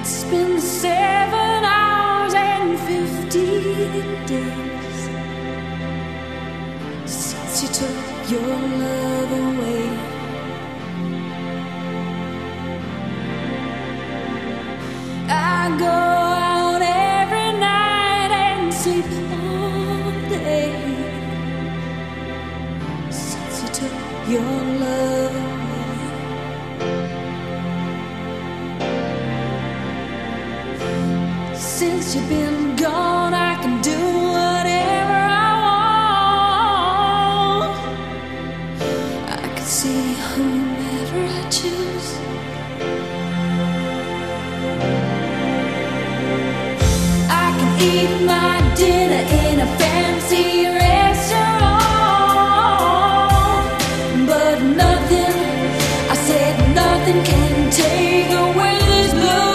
It's been 7 hours and 15 days since you took your love away. I go out every night and sleep all day since you took your love away. Since you've been gone, I can do whatever I want. I can see whomever I choose. I can eat my dinner in a fancy restaurant, but nothing, I said nothing can take away this blue.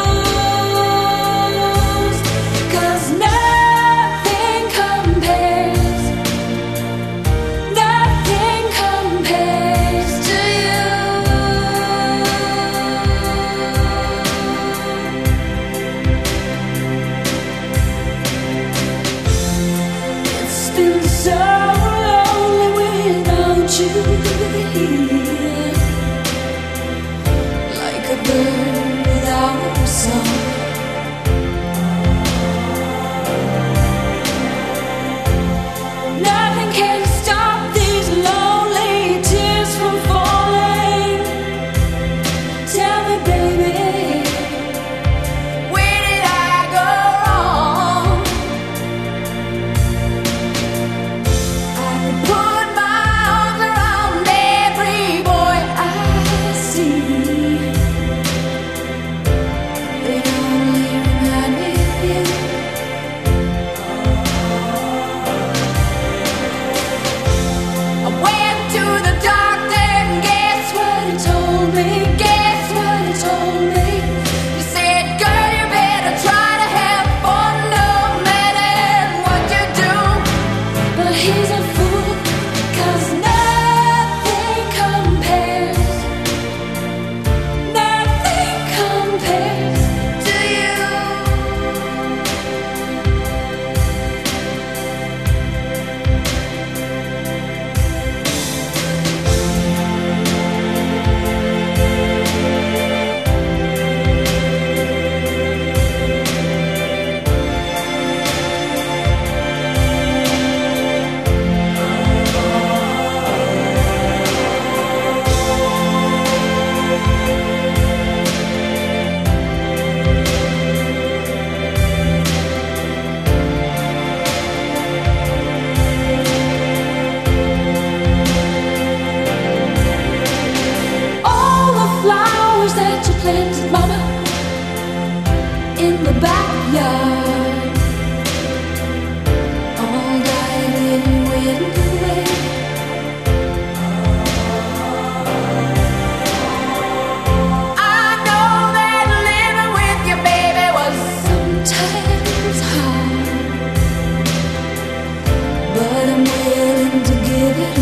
So lonely without you here, like a bird without a song. Nothing can stop these lonely tears from falling. Tell me, baby, where did I go wrong? Put my arms around every boy I see. They only remind me of you. I went to the doctor and guess what he told me? Guess what he told me? He said, girl, you better try to have fun no matter what you do. But he's a fool, 'cause nothing compares to you. All the flowers that you planted, mama, in the backyard, all died when you went away. I know that living with you, baby, was sometimes hard, but I'm willing to give it